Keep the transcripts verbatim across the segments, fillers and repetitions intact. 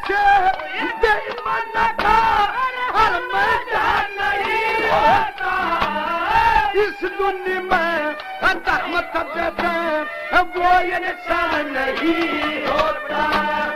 पीछे बेईमाना का हर मैदान नहीं होता। इस दुनिया में धर्म देते वो इंसान नहीं होता।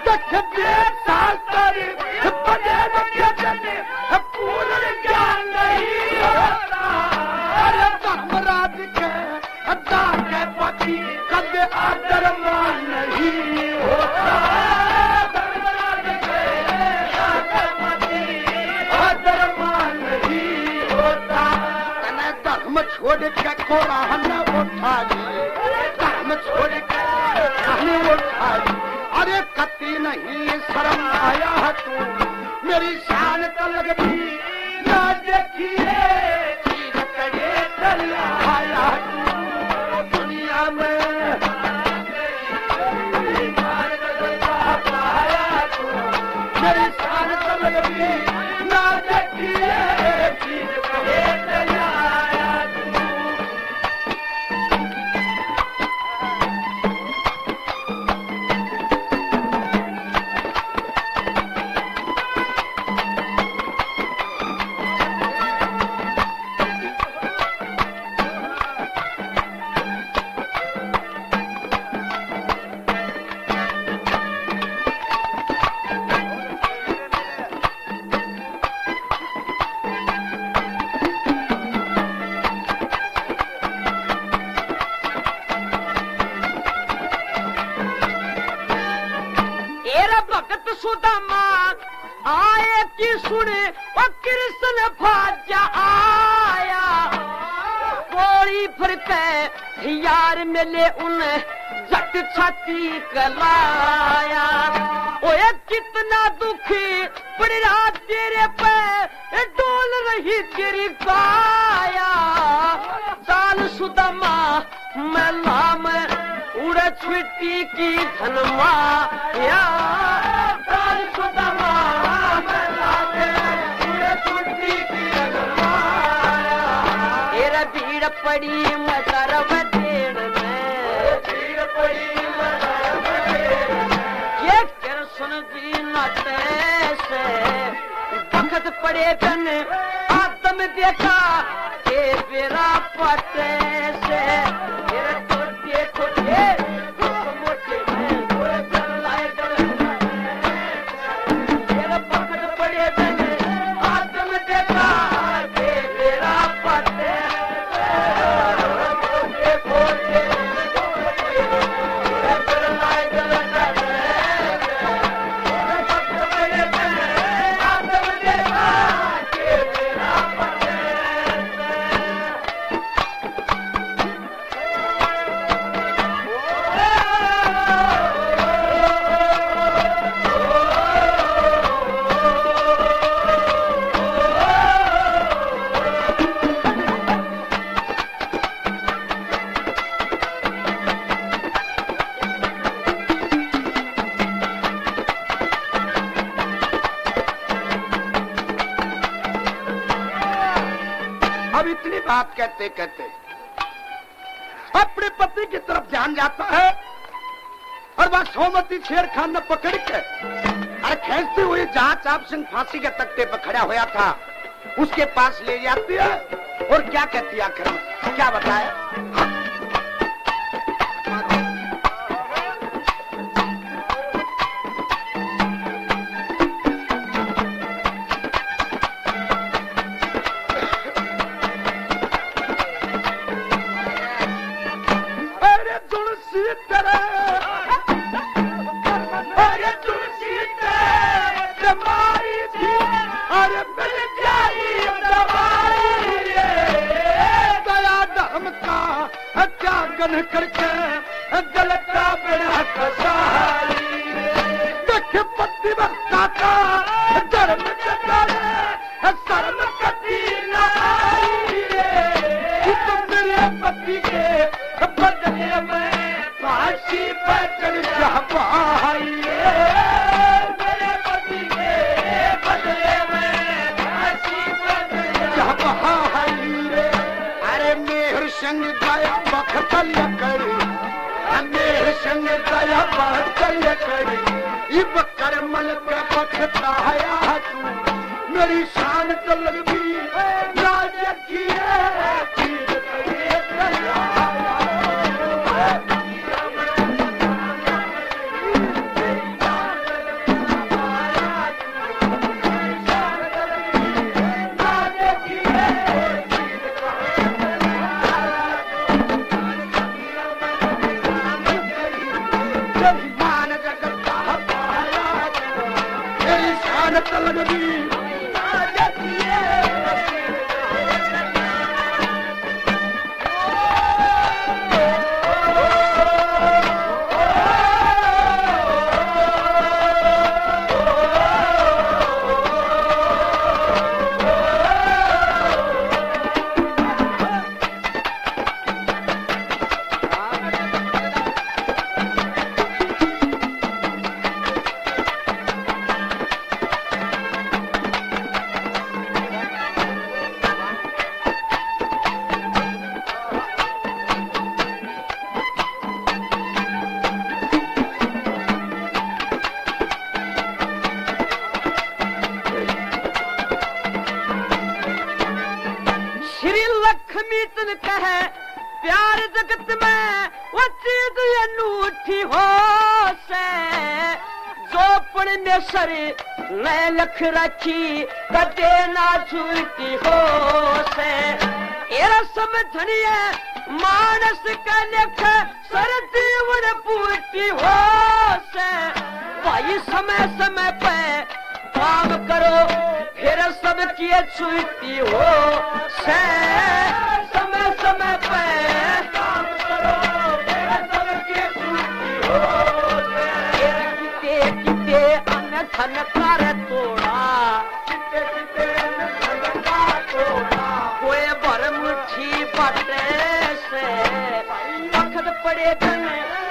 पूर्ण ज्ञान नहीं होता। अरे धर्मराज के अदा के पति कभी आदर मान नहीं होता। धर्मराज के अदा के पति आदर मान नहीं होता। धर्म छोड़ के कुरान उठा ली, धर्म छोड़ के कुरान उठा ली। अरे कति नहीं शर्म आया है तू मेरी शान तलक भी ना देखिए। चीज करे चल आया तू दुनिया में मेरी शान तलक भी ना देखिए। चीज करे चल आया तू। सुदामा आए की सुने और कृष्ण भाजा आया। कोई फर्क यार मिले उन जट छाती कलाया। ओए कितना दुखी पड़ा तेरे पे डोल रही तेरी काया। चाल सुदामा मैं लाम उड़े छुट्टी की धनमा या। भीड़ पड़ी मदरव देड़ में, भीड़ पड़ी मदरव देड़ में। ये कृष्ण जी नाते से वक्त पड़े बन आदम देखा के बेरा पटे से। फिर छोटे छोटे मोटे में गोरे कर लाए गए। फिर वक्त पड़े बन आदम देखा के बेरा पटे। अब इतनी बात कहते कहते अपने पति की तरफ ध्यान जाता है और वह सोमती शेर खान ने पकड़ के अरे खींचते हुए जहां चाप सिंह फांसी के तख्ते पर खड़ा होया था उसके पास ले जाती है और क्या कहती है आखिर में क्या बताया। करके गलत का बड़ा कसाई देख पति बरता का धर्म शर्म कभी न आई रे। तुम मेरे पति के बदले में फांसी पर चढ़ जा पाई। मेरे पति के बदले में फांसी पर चढ़ जा पाई रे। अरे मेहर संग गया वक्त लकड़ी मेहर संग दया चल करी इब करमल का पखता है तू मेरी शान तलग भी राज की है चीज करे दया तलग भी प्यार जगत में वो चीज अनूठी हो से जो पण में सर मैं लख रखी कदे ना छूटी हो से एरा समझनिए मानस का लेख सर जीवन पूटी हो से भाई समय समय पे काम करो फिर सब किए छूटी हो से समय समय पे काम करो फिर सब किए छूटी हो किते किते अन्न धन कर तोड़ा किते किते अन्न धन का तोड़ा कोई भर मुट्ठी बटे से वक्त पड़े धन